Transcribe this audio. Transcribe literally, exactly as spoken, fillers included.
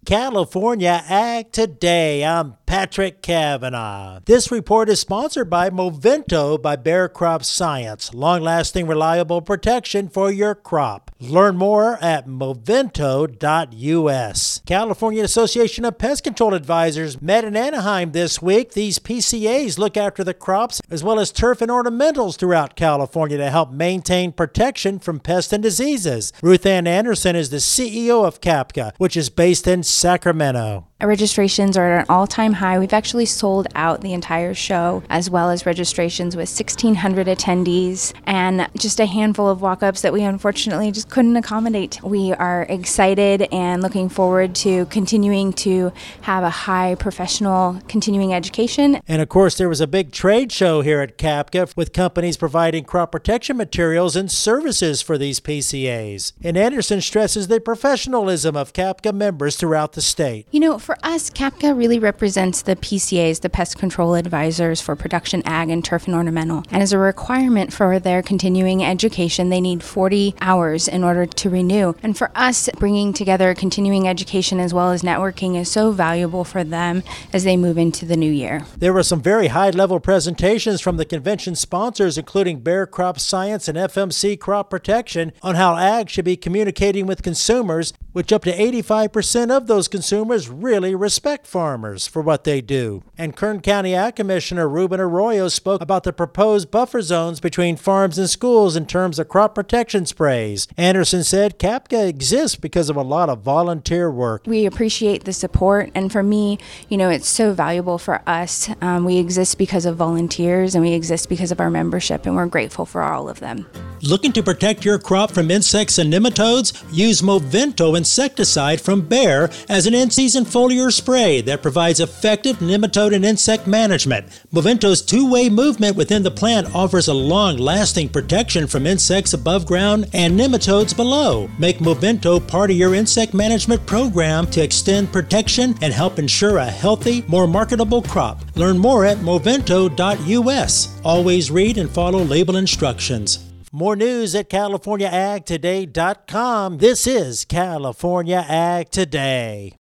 California Ag Today. I'm Patrick Cavanaugh. This report is sponsored by Movento by Bayer Crop Science. Long-lasting, reliable protection for your crop. Learn more at movento dot U S. California Association of Pest Control Advisors met in Anaheim this week. These P C As look after the crops as well as turf and ornamentals throughout California to help maintain protection from pests and diseases. Ruth Ann Anderson is the C E O of CAPCA, which is based in Sacramento. Our registrations are at an all-time high. We've actually sold out the entire show, as well as registrations with sixteen hundred attendees and just a handful of walk-ups that we unfortunately just couldn't accommodate. We are excited and looking forward to continuing to have a high professional continuing education. And of course, there was a big trade show here at CAPCA with companies providing crop protection materials and services for these P C As. And Anderson stresses the professionalism of CAPCA members throughout the state. You know, for us, CAPCA really represents the P C As, the pest control advisors for production ag and turf and ornamental. And as a requirement for their continuing education, they need forty hours in order to renew. And for us, bringing together continuing education as well as networking is so valuable for them as they move into the new year. There were some very high-level presentations from the convention sponsors, including Bayer Crop Science and F M C Crop Protection, on how ag should be communicating with consumers, which up to eighty-five percent of those consumers really respect farmers for what they do. And Kern County Ag Commissioner Ruben Arroyo spoke about the proposed buffer zones between farms and schools in terms of crop protection sprays. Anderson said CAPCA exists because of a lot of volunteer work. We appreciate the support, and for me, you know, it's so valuable for us. Um, we exist because of volunteers, and we exist because of our membership, and we're grateful for all of them. Looking to protect your crop from insects and nematodes? Use Movento insecticide from Bayer as an in-season foliar spray that provides effective nematode and insect management. Movento's two-way movement within the plant offers a long-lasting protection from insects above ground and nematodes below. Make Movento part of your insect management program to extend protection and help ensure a healthy, more marketable crop. Learn more at movento dot U S. Always read and follow label instructions. More news at california ag today dot com. This is California Ag Today.